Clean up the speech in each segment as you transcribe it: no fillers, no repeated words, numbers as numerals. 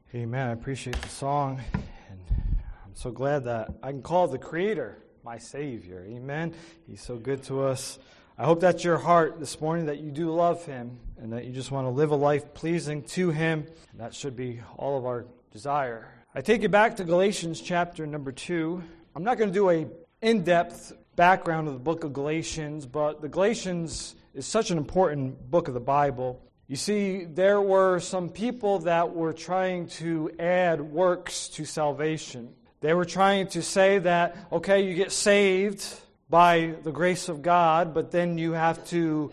Amen. I appreciate the song, and I'm so glad that I can call the Creator my Savior. Amen. He's so good to us. I hope that's your heart this morning, that you do love Him, and that you just want to live a life pleasing to Him. And that should be all of our desire. I take you back to Galatians chapter number 2. I'm not going to do an in-depth background of the book of Galatians, but the Galatians is such an important book of the Bible. You see, there were some people that were trying to add works to salvation. They were trying to say that, okay, you get saved by the grace of God, but then you have to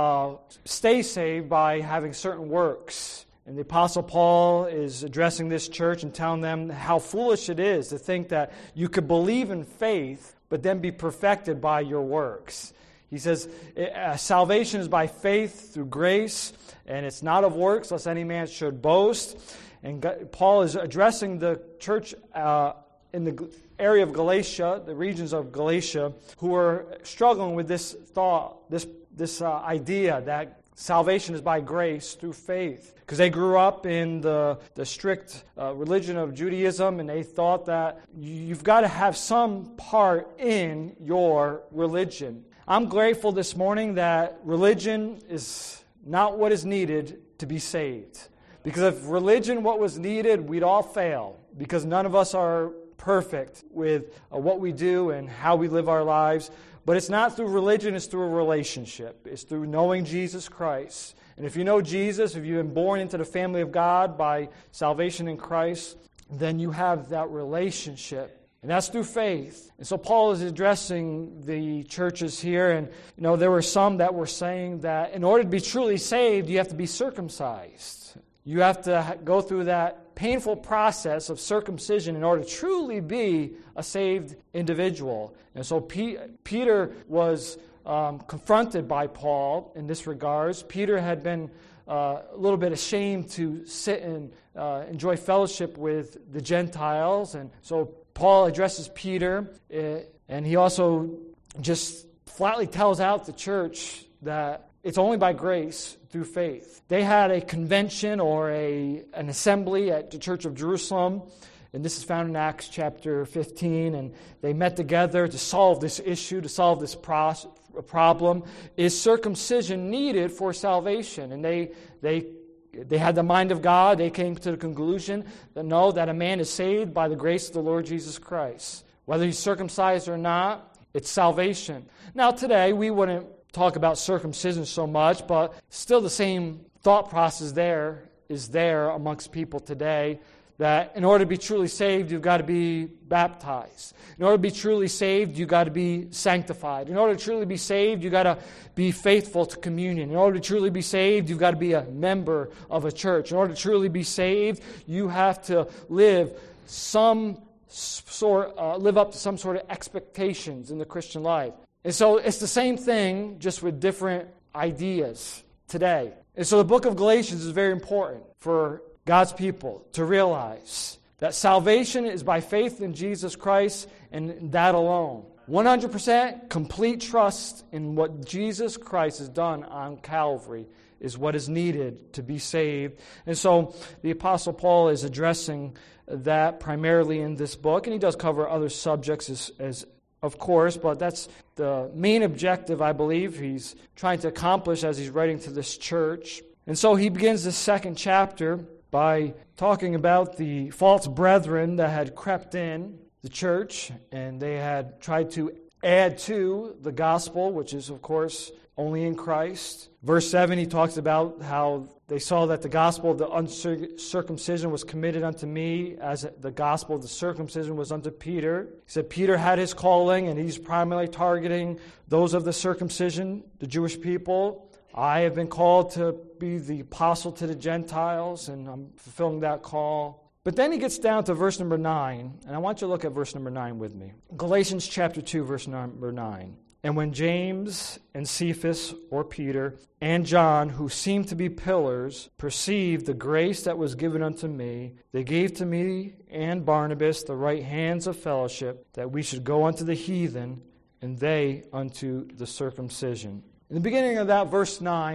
stay saved by having certain works. And the Apostle Paul is addressing this church and telling them how foolish it is to think that you could believe in faith, but then be perfected by your works. He says, salvation is by faith through grace, and it's not of works, lest any man should boast. And Paul is addressing the church in the area of Galatia, the regions of Galatia, who are struggling with this thought, this idea that salvation is by grace through faith. Because they grew up in the strict religion of Judaism, and they thought that you've got to have some part in your religion. I'm grateful this morning that religion is not what is needed to be saved. Because if religion what was needed, we'd all fail. Because none of us are perfect with what we do and how we live our lives. But it's not through religion, it's through a relationship. It's through knowing Jesus Christ. And if you know Jesus, if you've been born into the family of God by salvation in Christ, then you have that relationship. And that's through faith. And so Paul is addressing the churches here. And, there were some that were saying that in order to be truly saved, you have to be circumcised. You have to go through that painful process of circumcision in order to truly be a saved individual. And so Peter was confronted by Paul in this regards. Peter had been a little bit ashamed to sit and enjoy fellowship with the Gentiles. And so Paul addresses Peter, and he also just flatly tells out the church that it's only by grace through faith. They had a convention or an assembly at the Church of Jerusalem, and this is found in Acts chapter 15, and they met together to solve this issue, to solve this problem. Is circumcision needed for salvation? And they had the mind of God. They came to the conclusion that no, that a man is saved by the grace of the Lord Jesus Christ. Whether he's circumcised or not, it's salvation. Now today, we wouldn't talk about circumcision so much, but still the same thought process is there amongst people today, that in order to be truly saved, you've got to be baptized. In order to be truly saved, you've got to be sanctified. In order to truly be saved, you've got to be faithful to communion. In order to truly be saved, you've got to be a member of a church. In order to truly be saved, you have to live up to some sort of expectations in the Christian life. And so it's the same thing, just with different ideas today. And so the book of Galatians is very important for God's people to realize that salvation is by faith in Jesus Christ and that alone. 100% complete trust in what Jesus Christ has done on Calvary is what is needed to be saved. And so the Apostle Paul is addressing that primarily in this book, and he does cover other subjects as of course, but that's the main objective, I believe, he's trying to accomplish as he's writing to this church. And so he begins this second chapter by talking about the false brethren that had crept in the church, and they had tried to add to the gospel, which is, of course, only in Christ. Verse 7, he talks about how they saw that the gospel of the uncircumcision was committed unto me, as the gospel of the circumcision was unto Peter. He said Peter had his calling, and he's primarily targeting those of the circumcision, the Jewish people. I have been called to be the apostle to the Gentiles, and I'm fulfilling that call. But then he gets down to verse number 9, and I want you to look at verse number 9 with me. Galatians chapter 2, verse number 9. And when James and Cephas, or Peter, and John, who seemed to be pillars, perceived the grace that was given unto me, they gave to me and Barnabas the right hands of fellowship, that we should go unto the heathen, and they unto the circumcision. In the beginning of that verse 9,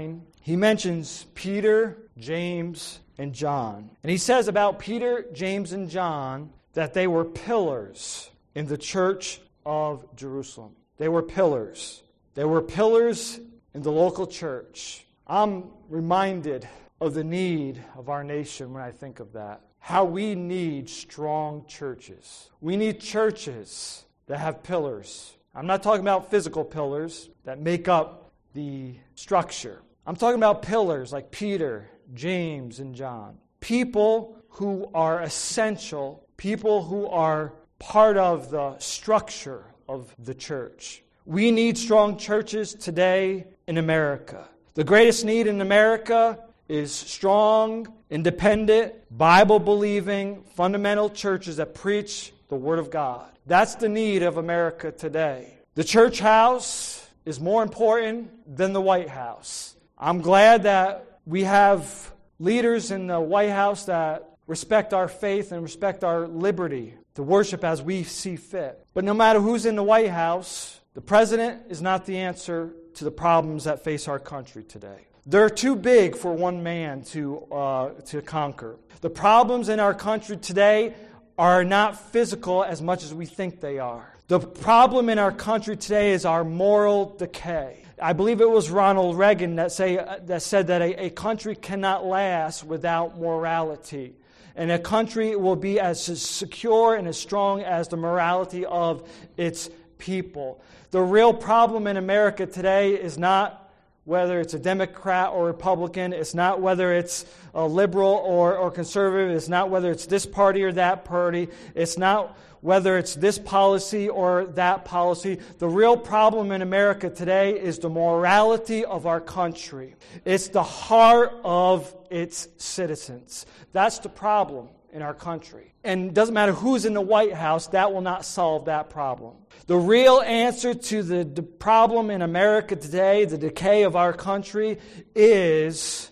he mentions Peter, James, and John. And he says about Peter, James, and John that they were pillars in the church of Jerusalem. They were pillars. They were pillars in the local church. I'm reminded of the need of our nation when I think of that. How we need strong churches. We need churches that have pillars. I'm not talking about physical pillars that make up the structure. I'm talking about pillars like Peter, James, and John. People who are essential, people who are part of the structure of the church. We need strong churches today in America. The greatest need in America is strong, independent, Bible-believing, fundamental churches that preach the Word of God. That's the need of America today. The church house is more important than the White House. I'm glad that we have leaders in the White House that respect our faith and respect our liberty to worship as we see fit. But no matter who's in the White House, the president is not the answer to the problems that face our country today. They're too big for one man to conquer. The problems in our country today are not physical as much as we think they are. The problem in our country today is our moral decay. I believe it was Ronald Reagan that said that a country cannot last without morality. And a country will be as secure and as strong as the morality of its people. The real problem in America today is not whether it's a Democrat or Republican. It's not whether it's a liberal or conservative. It's not whether it's this party or that party. It's not whether it's this policy or that policy. The real problem in America today is the morality of our country. It's the heart of its citizens. That's the problem in our country. And it doesn't matter who's in the White House, that will not solve that problem. The real answer to the problem in America today, the decay of our country, is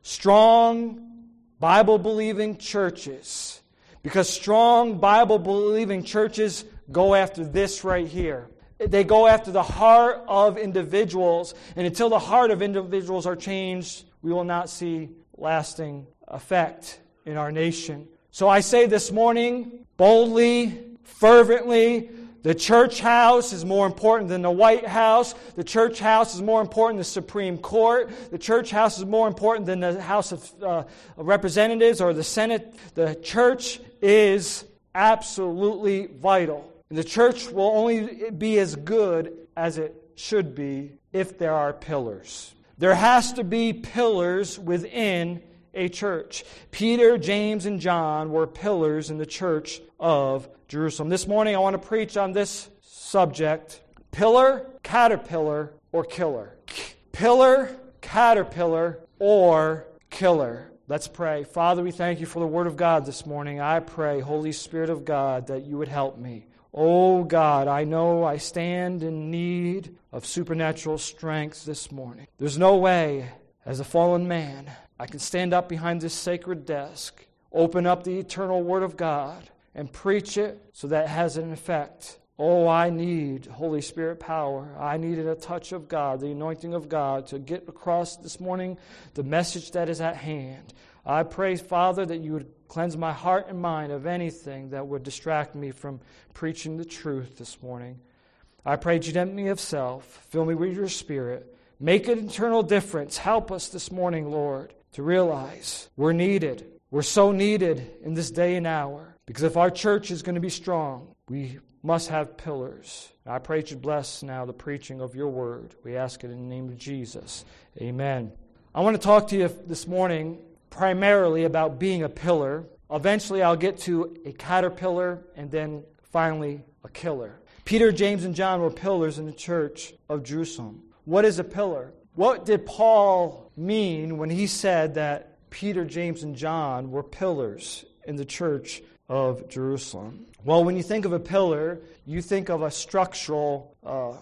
strong, Bible-believing churches. Because strong, Bible-believing churches go after this right here. They go after the heart of individuals. And until the heart of individuals are changed, we will not see lasting effect in our nation. So I say this morning, boldly, fervently, the church house is more important than the White House. The church house is more important than the Supreme Court. The church house is more important than the House of Representatives or the Senate. The church is absolutely vital. And the church will only be as good as it should be if there are pillars. There has to be pillars within a church. Peter, James, and John were pillars in the church of Jerusalem. This morning I want to preach on this subject: pillar, caterpillar, or killer. Pillar, caterpillar, or killer. Let's pray. Father, we thank you for the Word of God this morning. I pray, Holy Spirit of God, that you would help me. Oh God, I know I stand in need of supernatural strength this morning. There's no way, as a fallen man, I can stand up behind this sacred desk, open up the eternal Word of God, and preach it so that it has an effect. Oh, I need Holy Spirit power. I needed a touch of God, the anointing of God, to get across this morning the message that is at hand. I pray, Father, that you would cleanse my heart and mind of anything that would distract me from preaching the truth this morning. I pray that you'd empty me of self, fill me with your Spirit, make an eternal difference. Help us this morning, Lord, to realize we're needed. We're so needed in this day and hour. Because if our church is going to be strong, we must have pillars. I pray that you bless now the preaching of your word. We ask it in the name of Jesus. Amen. I want to talk to you this morning primarily about being a pillar. Eventually I'll get to a caterpillar and then finally a killer. Peter, James, and John were pillars in the church of Jerusalem. What is a pillar? What did Paul mean when he said that Peter, James, and John were pillars in the church of Jerusalem? Well, when you think of a pillar, you think of a structural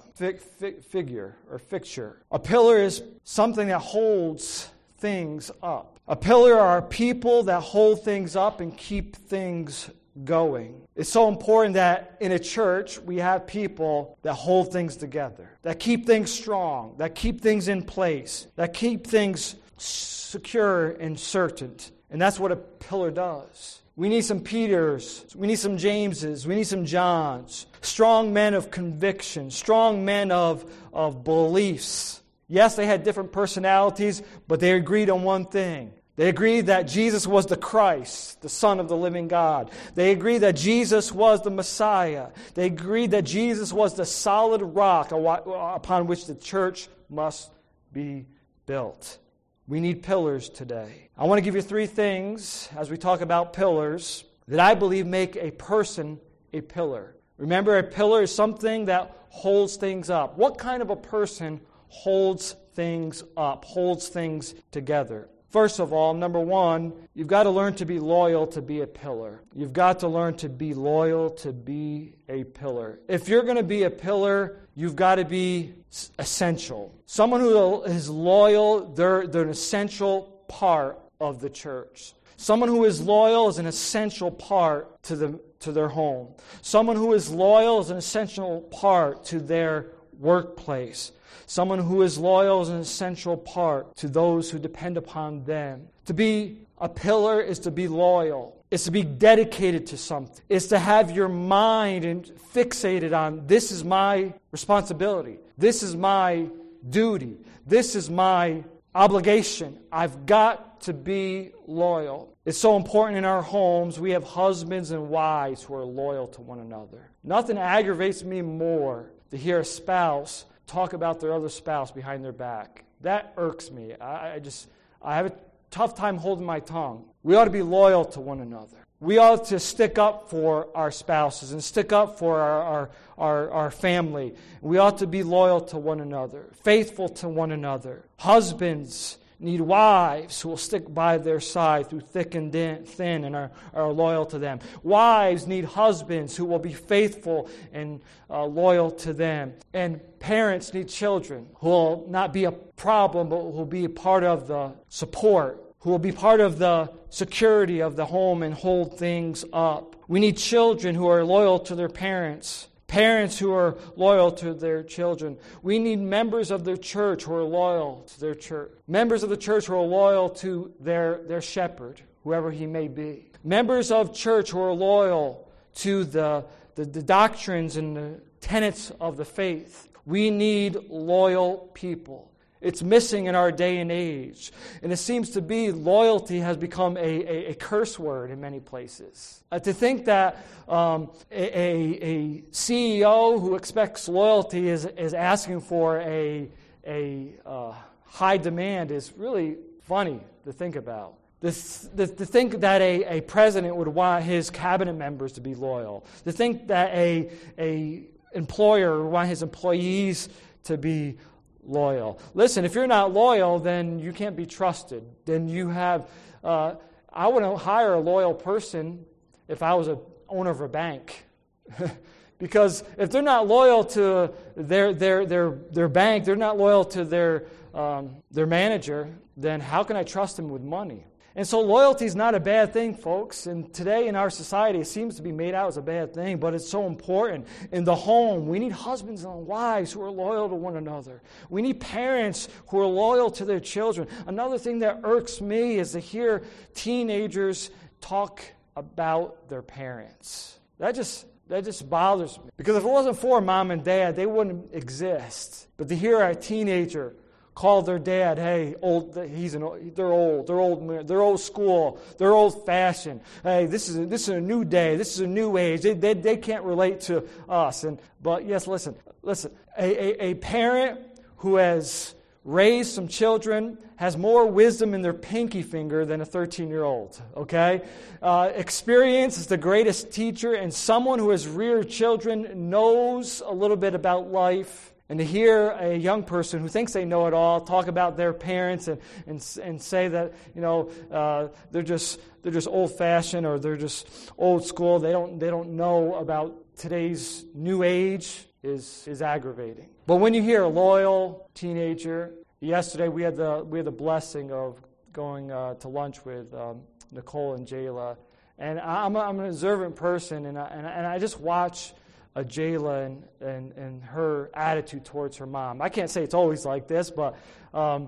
figure or fixture. A pillar is something that holds things up. A pillar are people that hold things up and keep things going. It's so important that in a church we have people that hold things together, that keep things strong, that keep things in place, that keep things secure and certain. And that's what a pillar does. We need some Peters, we need some Jameses, we need some Johns, strong men of conviction, strong men of beliefs. Yes, they had different personalities, but they agreed on one thing. They agreed that Jesus was the Christ, the Son of the living God. They agreed that Jesus was the Messiah. They agreed that Jesus was the solid rock upon which the church must be built. We need pillars today. I want to give you 3 things as we talk about pillars that I believe make a person a pillar. Remember, a pillar is something that holds things up. What kind of a person holds things up, holds things together? First of all, number 1, you've got to learn to be loyal to be a pillar. You've got to learn to be loyal to be a pillar. If you're going to be a pillar, you've got to be essential. Someone who is loyal, they're an essential part of the church. Someone who is loyal is an essential part to their home. Someone who is loyal is an essential part to their workplace. Someone who is loyal is an essential part to those who depend upon them. To be a pillar is to be loyal. It's to be dedicated to something. It's to have your mind fixated on, this is my responsibility. This is my duty. This is my obligation. I've got to be loyal. It's so important in our homes. We have husbands and wives who are loyal to one another. Nothing aggravates me more to hear a spouse talk about their other spouse behind their back. That irks me. I have a tough time holding my tongue. We ought to be loyal to one another. We ought to stick up for our spouses and stick up for our family. We ought to be loyal to one another, faithful to one another. Husbands need wives who will stick by their side through thick and thin and are loyal to them. Wives need husbands who will be faithful and loyal to them. And parents need children who will not be a problem, but will be a part of the support, who will be part of the security of the home and hold things up. We need children who are loyal to their parents. Parents who are loyal to their children. We need members of their church who are loyal to their church. Members of the church who are loyal to their shepherd, whoever he may be. Members of church who are loyal to the doctrines and the tenets of the faith. We need loyal people. It's missing in our day and age. And it seems to be loyalty has become a curse word in many places. To think that a CEO who expects loyalty is asking for a high demand is really funny to think about. To think that a president would want his cabinet members to be loyal. To think that a employer would want his employees to be loyal. Listen, if you're not loyal, then you can't be trusted. Then you have... I wouldn't hire a loyal person if I was an owner of a bank. Because if they're not loyal to their bank, they're not loyal to their manager, then how can I trust them with money? And so loyalty is not a bad thing, folks. And today in our society, it seems to be made out as a bad thing, but it's so important. In the home, we need husbands and wives who are loyal to one another. We need parents who are loyal to their children. Another thing that irks me is to hear teenagers talk about their parents. That just bothers me. Because if it wasn't for mom and dad, they wouldn't exist. But to hear a teenager call their dad, hey, they're old school, they're old-fashioned. Hey, this is a new day, this is a new age. They can't relate to us. But yes, listen. A parent who has raised some children has more wisdom in their pinky finger than a 13-year-old, okay? Experience is the greatest teacher, and someone who has reared children knows a little bit about life. And to hear a young person who thinks they know it all talk about their parents and say that, they're just old-fashioned or they're just old school, they don't know about today's new age is aggravating. But when you hear a loyal teenager, yesterday we had the blessing of going to lunch with Nicole and Jayla, and I'm an observant person, and I just watch Jayla and her attitude towards her mom. I can't say it's always like this, but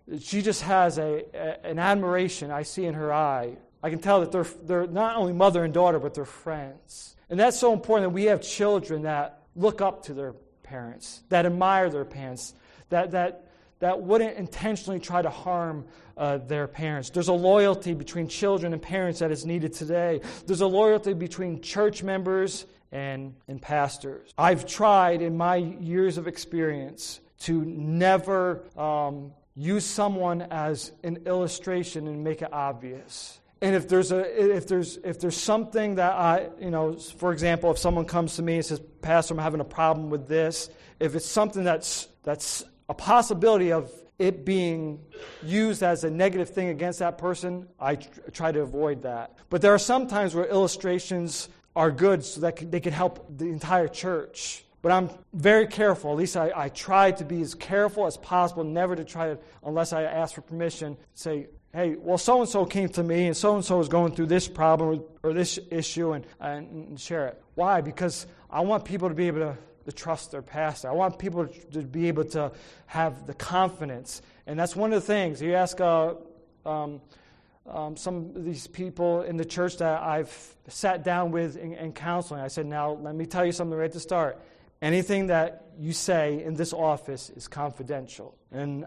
she just has an admiration I see in her eye. I can tell that they're not only mother and daughter, but they're friends. And that's so important that we have children that look up to their parents, that admire their parents, that wouldn't intentionally try to harm their parents. There's a loyalty between children and parents that is needed today. There's a loyalty between church members and pastors. I've tried in my years of experience to never use someone as an illustration and make it obvious. And if there's something that for example, if someone comes to me and says, "Pastor, I'm having a problem with this," if it's something that's a possibility of it being used as a negative thing against that person, I try to avoid that. But there are some times where illustrations are good so that they can help the entire church. But I'm very careful, at least I try to be as careful as possible, never to try to, unless I ask for permission, say, "Hey, well, so-and-so came to me, and so-and-so is going through this problem or this issue," and share it. Why? Because I want people to be able to trust their pastor. I want people to be able to have the confidence. And that's one of the things. You ask some of these people in the church that I've sat down with in counseling, I said, "Now, let me tell you something right at the start. Anything that you say in this office is confidential." And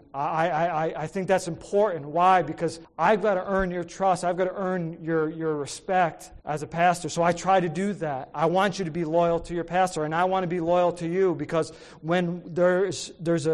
I think that's important. Why? Because I've got to earn your trust. I've got to earn your respect as a pastor. So I try to do that. I want you to be loyal to your pastor, and I want to be loyal to you, because when there's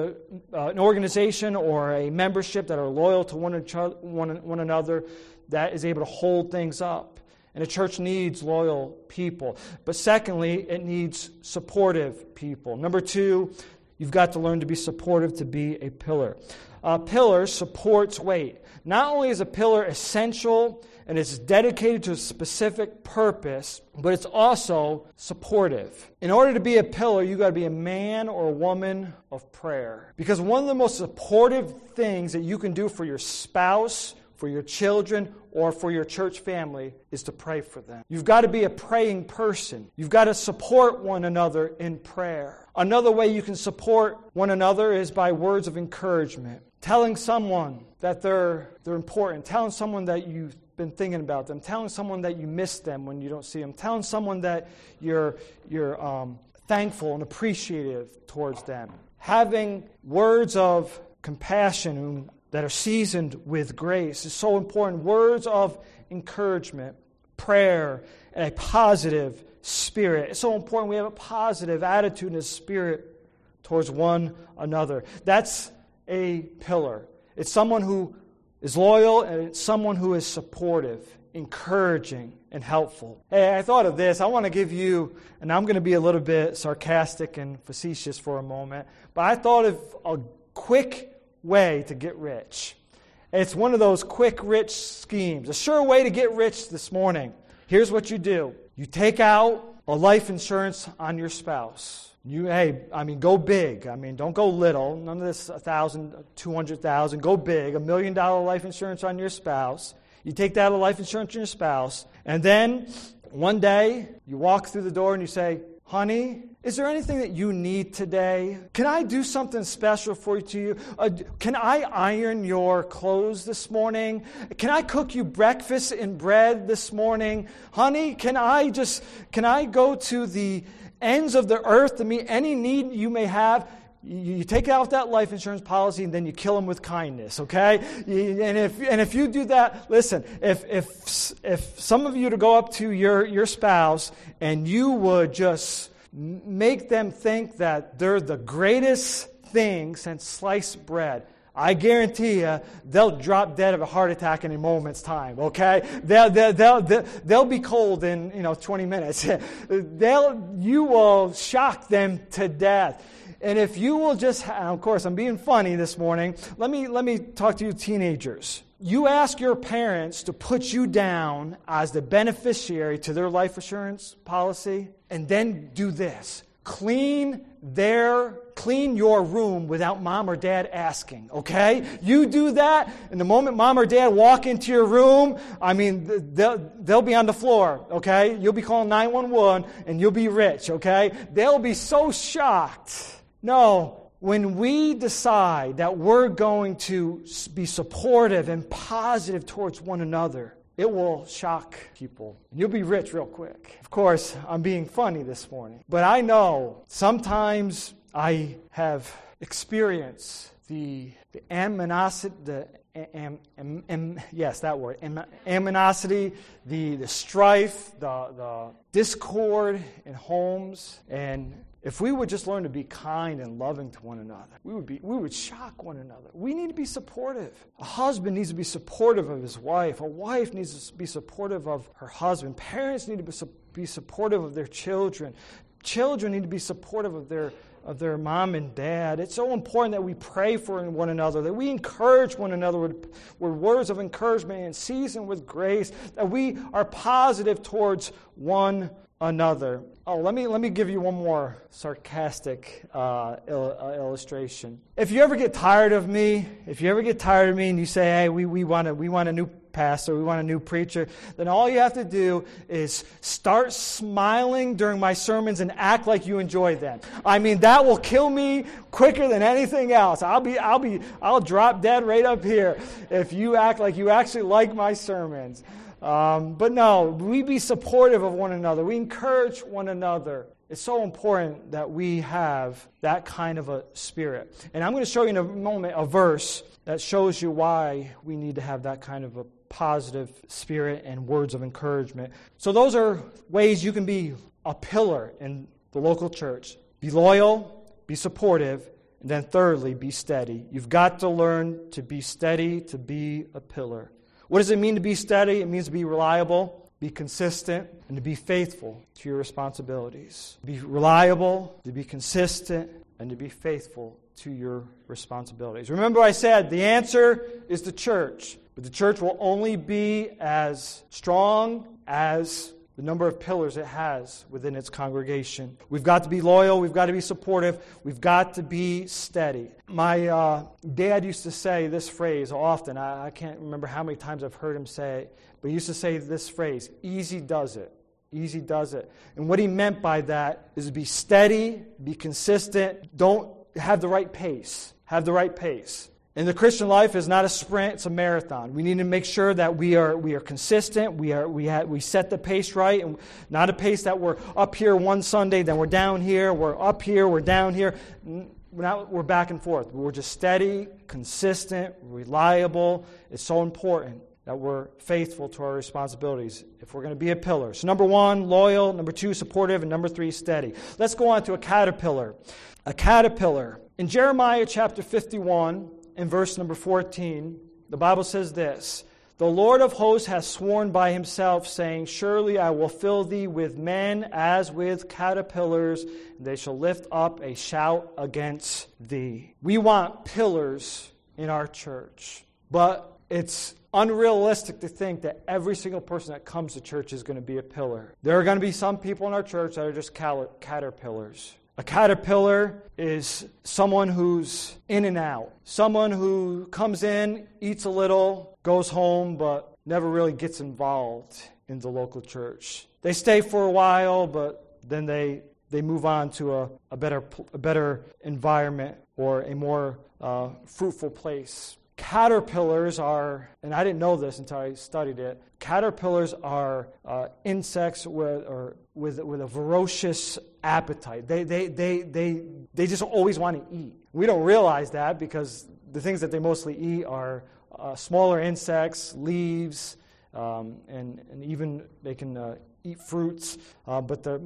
an organization or a membership that are loyal to one another, that is able to hold things up. And a church needs loyal people. But secondly, it needs supportive people. Number 2, you've got to learn to be supportive to be a pillar. A pillar supports weight. Not only is a pillar essential and it's dedicated to a specific purpose, but it's also supportive. In order to be a pillar, you've got to be a man or a woman of prayer. Because one of the most supportive things that you can do for your spouse, for your children, or for your church family is to pray for them. You've got to be a praying person. You've got to support one another in prayer. Another way you can support one another is by words of encouragement. Telling someone that they're important. Telling someone that you've been thinking about them. Telling someone that you miss them when you don't see them. Telling someone that you're thankful and appreciative towards them. Having words of compassion that are seasoned with grace is so important. Words of encouragement, prayer, and a positive spirit. It's so important we have a positive attitude and a spirit towards one another. That's a pillar. It's someone who is loyal, and it's someone who is supportive, encouraging, and helpful. Hey, I thought of this. I want to give you, and I'm going to be a little bit sarcastic and facetious for a moment, but I thought of a quick way to get rich. It's one of those quick rich schemes. A sure way to get rich this morning. Here's what you do. You take out a life insurance on your spouse. Go big. Don't go little. None of this 1,000, 200,000. Go big. $1 million life insurance on your spouse. You take that life insurance on your spouse, and then one day you walk through the door and you say, "Honey, is there anything that you need today? Can I do something special for you? Can I iron your clothes this morning? Can I cook you breakfast and bread this morning? Honey, can I go to the ends of the earth to meet any need you may have?" You take out that life insurance policy, and then you kill them with kindness, okay? And if you do that, listen, if some of you to go up to your spouse and you would just make them think that they're the greatest thing since sliced bread, I guarantee you they'll drop dead of a heart attack in a moment's time, okay? They'll be cold in 20 minutes. You will shock them to death. And if you will just, of course, I'm being funny this morning. Let me talk to you teenagers. You ask your parents to put you down as the beneficiary to their life insurance policy, and then do this. Clean your room without mom or dad asking, okay? You do that, and the moment mom or dad walk into your room, they'll be on the floor, okay? You'll be calling 911, and you'll be rich, okay? They'll be so shocked. No, when we decide that we're going to be supportive and positive towards one another, it will shock people. You'll be rich real quick. Of course, I'm being funny this morning. But I know sometimes I have experienced the animosity, the strife, the discord in homes. And if we would just learn to be kind and loving to one another, we would shock one another. We need to be supportive. A husband needs to be supportive of his wife. A wife needs to be supportive of her husband. Parents need to be supportive of their children. Children need to be supportive of their mom and dad. It's so important that we pray for one another, that we encourage one another with words of encouragement and seasoned with grace, that we are positive towards one another. Oh, let me give you one more sarcastic illustration. If you ever get tired of me, and you say, hey, we want a new pastor, we want a new preacher, then all you have to do is start smiling during my sermons and act like you enjoy them. I mean, that will kill me quicker than anything else. I'll drop dead right up here if you act like you actually like my sermons. But no, we be supportive of one another. We encourage one another. It's so important that we have that kind of a spirit. And I'm going to show you in a moment a verse that shows you why we need to have that kind of a positive spirit and words of encouragement. So those are ways you can be a pillar in the local church. Be loyal, be supportive, and then thirdly, be steady. You've got to learn to be steady, to be a pillar. What does it mean to be steady? It means to be reliable, be consistent, and to be faithful to your responsibilities. Be reliable, to be consistent, and to be faithful to your responsibilities. Remember I said the answer is the church, but the church will only be as strong as the number of pillars it has within its congregation. We've got to be loyal. We've got to be supportive. We've got to be steady. My dad used to say this phrase often. I can't remember how many times I've heard him say it, but he used to say this phrase, easy does it. Easy does it. And what he meant by that is to be steady, be consistent, don't have the right pace. Have the right pace. And the Christian life is not a sprint, it's a marathon. We need to make sure that we are consistent, we set the pace right, and not a pace that we're up here one Sunday, then we're down here, we're up here, we're down here. We're back and forth. We're just steady, consistent, reliable. It's so important that we're faithful to our responsibilities if we're going to be a pillar. So number 1, loyal. Number 2, supportive. And number 3, steady. Let's go on to a caterpillar. A caterpillar. In Jeremiah chapter 51, in verse number 14, the Bible says this, "The Lord of hosts has sworn by himself, saying, Surely I will fill thee with men as with caterpillars, and they shall lift up a shout against thee." We want pillars in our church, but it's unrealistic to think that every single person that comes to church is going to be a pillar. There are going to be some people in our church that are just caterpillars. A caterpillar is someone who's in and out. Someone who comes in, eats a little, goes home, but never really gets involved in the local church. They stay for a while, but then they move on to a better environment or a more fruitful place. Caterpillars are, and I didn't know this until I studied it, caterpillars are insects with a voracious appetite. They just always want to eat. We don't realize that because the things that they mostly eat are smaller insects, leaves, and even they can eat fruits, but they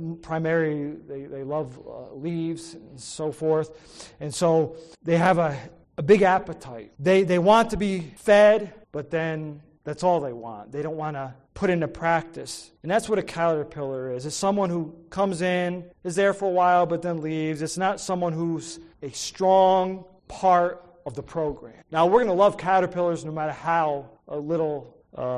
love leaves and so forth. And so they have a big appetite. They want to be fed, but then that's all they want. They don't want to put into practice. And that's what a caterpillar is. It's someone who comes in, is there for a while, but then leaves. It's not someone who's a strong part of the program. Now, we're going to love caterpillars no matter how little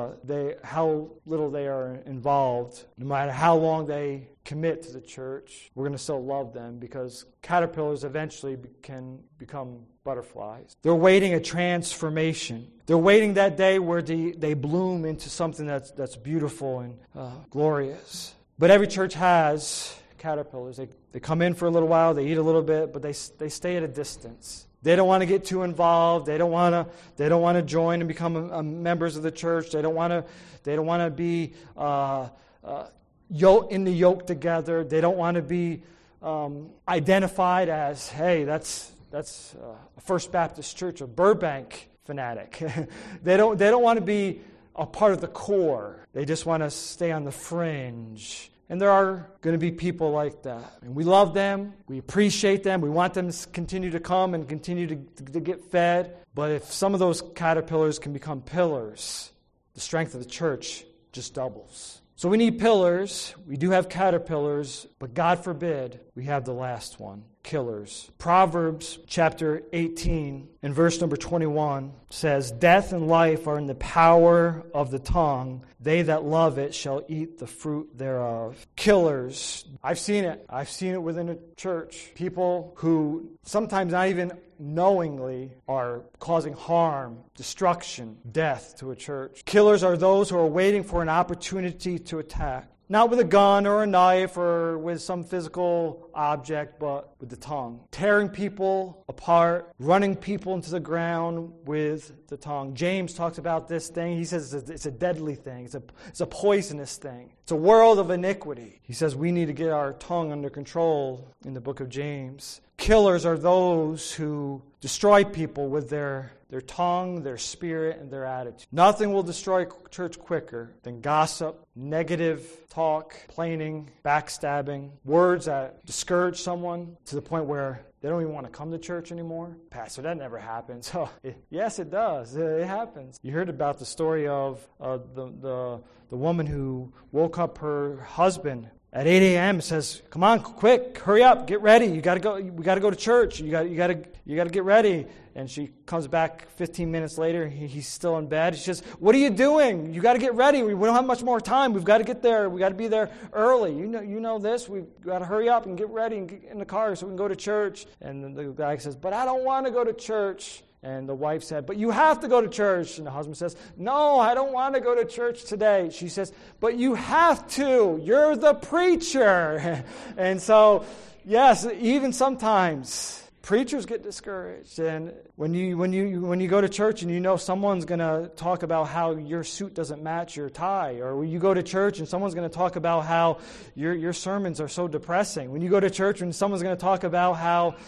they are involved, no matter how long they commit to the church. We're going to still love them because caterpillars eventually can become butterflies. They're waiting a transformation. They're waiting that day where they bloom into something that's beautiful and glorious. But every church has caterpillars. They come in for a little while, they eat a little bit, but they stay at a distance. They don't want to get too involved. They don't want to join and become members of the church. They don't want to be in the yoke together. They don't want to be identified as, hey, that's a First Baptist Church of Burbank fanatic. They don't want to be a part of the core. They just want to stay on the fringe. And there are going to be people like that. And we love them. We appreciate them. We want them to continue to come and continue to get fed. But if some of those caterpillars can become pillars, the strength of the church just doubles. So we need pillars. We do have caterpillars. But God forbid we have the last one, killers. Proverbs chapter 18 and verse number 21 says, "Death and life are in the power of the tongue. They that love it shall eat the fruit thereof." Killers. I've seen it. I've seen it within a church. People who sometimes not even knowingly are causing harm, destruction, death to a church. Killers are those who are waiting for an opportunity to attack. Not with a gun or a knife or with some physical object, but with the tongue. Tearing people apart, running people into the ground with the tongue. James talks about this thing. He says it's a deadly thing. It's a poisonous thing. It's a world of iniquity. He says we need to get our tongue under control in the book of James. Killers are those who destroy people with their tongue, their spirit, and their attitude. Nothing will destroy church quicker than gossip, negative talk, complaining, backstabbing, words that discourage someone to the point where they don't even want to come to church anymore. Pastor, that never happens. Oh, yes, it does. It happens. You heard about the story of the woman who woke up her husband at 8 a.m. says, "Come on, quick, hurry up, get ready. You got to go. We got to go to church. You got to get ready." And she comes back 15 minutes later. He's still in bed. She says, "What are you doing? You got to get ready. We don't have much more time. We've got to get there. We got to be there early. You know this. We've got to hurry up and get ready and get in the car so we can go to church." And the guy says, "But I don't want to go to church." And the wife said, "But you have to go to church." And the husband says, "No, I don't want to go to church today." She says, "But you have to. You're the preacher." And so, yes, even sometimes preachers get discouraged. And when you go to church and you know someone's going to talk about how your suit doesn't match your tie, or when you go to church and someone's going to talk about how your sermons are so depressing, when you go to church and someone's going to talk about how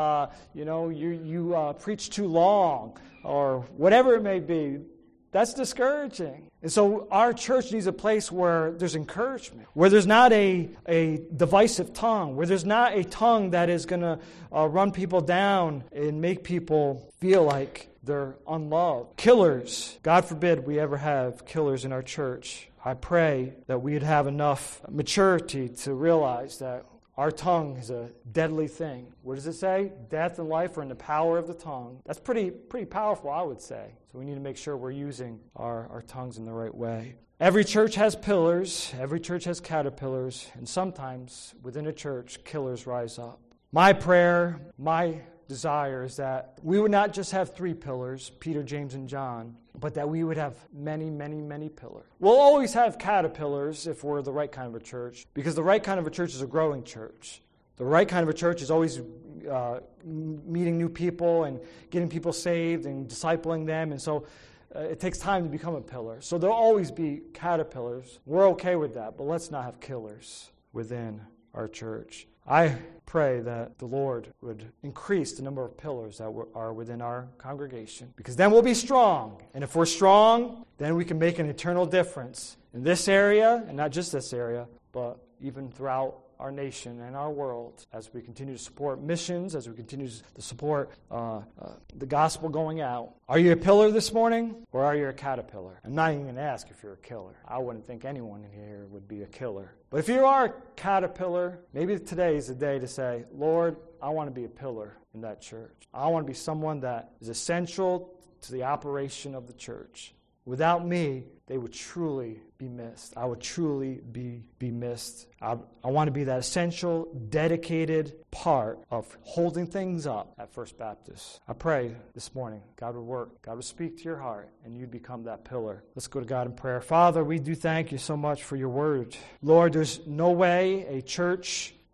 you preach too long, or whatever it may be, that's discouraging. And so our church needs a place where there's encouragement, where there's not a divisive tongue, where there's not a tongue that is going to run people down and make people feel like they're unloved. Killers. God forbid we ever have killers in our church. I pray that we'd have enough maturity to realize that our tongue is a deadly thing. What does it say? Death and life are in the power of the tongue. That's pretty powerful, I would say. So we need to make sure we're using our tongues in the right way. Every church has pillars. Every church has caterpillars. And sometimes within a church, killers rise up. My prayer, my desire is that we would not just have 3 pillars, Peter, James, and John, but that we would have many, many, many pillars. We'll always have caterpillars if we're the right kind of a church, because the right kind of a church is a growing church. The right kind of a church is always meeting new people and getting people saved and discipling them, and so it takes time to become a pillar. So there'll always be caterpillars. We're okay with that, but let's not have killers within our church. I pray that the Lord would increase the number of pillars that are within our congregation, because then we'll be strong. And if we're strong, then we can make an eternal difference in this area, and not just this area, but even throughout our nation and our world, as we continue to support missions, as we continue to support the gospel going out. Are you a pillar this morning, or are you a caterpillar? I'm not even going to ask if you're a killer. I wouldn't think anyone in here would be a killer. But if you are a caterpillar, maybe today is the day to say, "Lord, I want to be a pillar in that church. I want to be someone that is essential to the operation of the church. Without me, they would truly be missed. I would truly be missed. I want to be that essential, dedicated part of holding things up at First Baptist." I pray this morning God would work, God would speak to your heart, and you'd become that pillar. Let's go to God in prayer. Father, we do thank you so much for your word. Lord, there's no way a church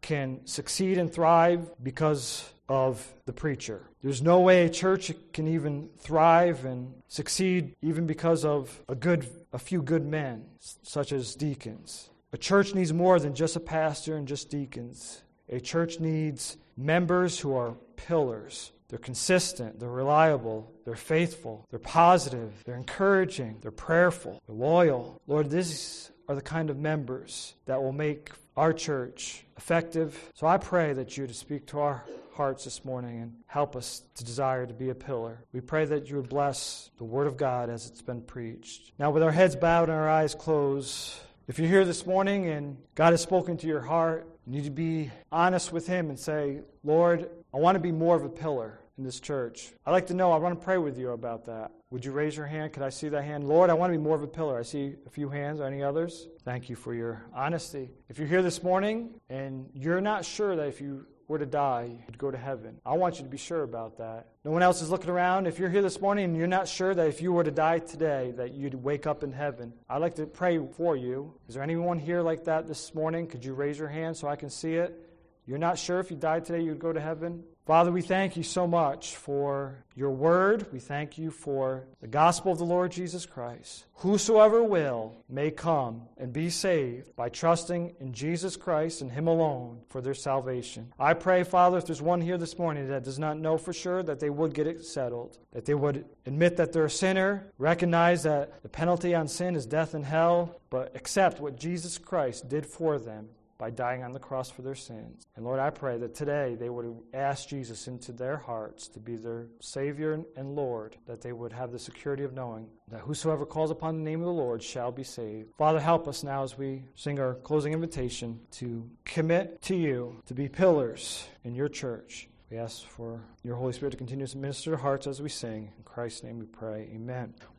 can succeed and thrive because of the preacher. There's no way a church can even thrive and succeed even because of a few good men, such as deacons. A church needs more than just a pastor and just deacons. A church needs members who are pillars. They're consistent, they're reliable, they're faithful, they're positive, they're encouraging, they're prayerful, they're loyal. Lord, these are the kind of members that will make our church effective. So I pray that you would speak to our hearts this morning and help us to desire to be a pillar. We pray that you would bless the Word of God as it's been preached. Now, with our heads bowed and our eyes closed, if you're here this morning and God has spoken to your heart, you need to be honest with Him and say, Lord, I want to be more of a pillar in this church. I'd like to know, I want to pray with you about that. Would you raise your hand? Could I see that hand? Lord, I want to be more of a pillar. I see a few hands. Any others? Thank you for your honesty. If you're here this morning and you're not sure that if you were to die, you'd go to heaven, I want you to be sure about that. No one else is looking around. If you're here this morning and you're not sure that if you were to die today, that you'd wake up in heaven, I'd like to pray for you. Is there anyone here like that this morning? Could you raise your hand so I can see it? You're not sure if you died today, you'd go to heaven? Father, we thank you so much for your word. We thank you for the gospel of the Lord Jesus Christ. Whosoever will may come and be saved by trusting in Jesus Christ and Him alone for their salvation. I pray, Father, if there's one here this morning that does not know for sure, that they would get it settled, that they would admit that they're a sinner, recognize that the penalty on sin is death and hell, but accept what Jesus Christ did for them by dying on the cross for their sins. And Lord, I pray that today they would ask Jesus into their hearts to be their Savior and Lord, that they would have the security of knowing that whosoever calls upon the name of the Lord shall be saved. Father, help us now as we sing our closing invitation to commit to you, to be pillars in your church. We ask for your Holy Spirit to continue to minister to hearts as we sing. In Christ's name we pray. Amen.